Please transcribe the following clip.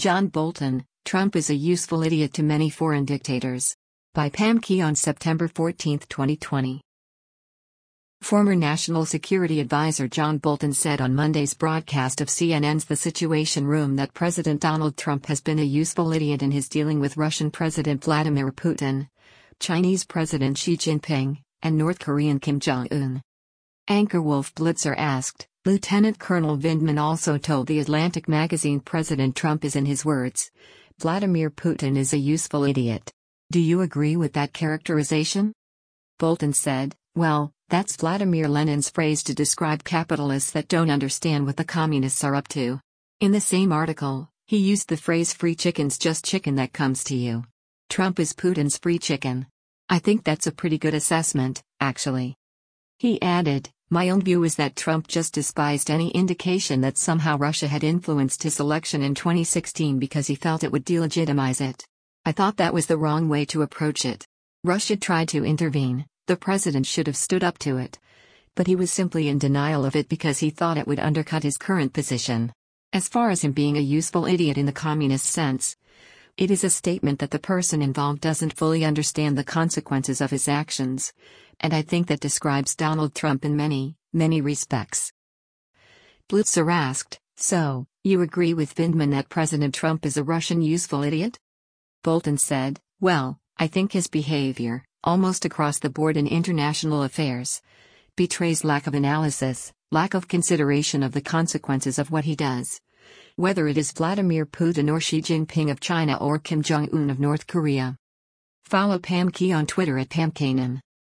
John Bolton, Trump is a useful idiot to many foreign dictators. By Pam Key on September 14, 2020. Former National Security Advisor John Bolton said on Monday's broadcast of CNN's The Situation Room that President Donald Trump has been a useful idiot in his dealing with Russian President Vladimir Putin, Chinese President Xi Jinping, and North Korean Kim Jong-un. Anchor Wolf Blitzer asked, Lieutenant Colonel Vindman also told The Atlantic magazine President Trump is, in his words, Vladimir Putin is a useful idiot. Do you agree with that characterization? Bolton said, well, that's Vladimir Lenin's phrase to describe capitalists that don't understand what the communists are up to. In the same article, he used the phrase free chicken's just chicken that comes to you. Trump is Putin's free chicken. I think that's a pretty good assessment, actually. He added, my own view is that Trump just despised any indication that somehow Russia had influenced his election in 2016 because he felt it would delegitimize it. I thought that was the wrong way to approach it. Russia tried to intervene, the president should have stood up to it. But he was simply in denial of it because he thought it would undercut his current position. As far as him being a useful idiot in the communist sense, it is a statement that the person involved doesn't fully understand the consequences of his actions, and I think that describes Donald Trump in many, many respects. Blitzer asked, so, you agree with Vindman that President Trump is a Russian useful idiot? Bolton said, well, I think his behavior, almost across the board in international affairs, betrays lack of analysis, lack of consideration of the consequences of what he does. Whether it is Vladimir Putin or Xi Jinping of China or Kim Jong-un of North Korea. Follow Pam Key on Twitter at PamKanan.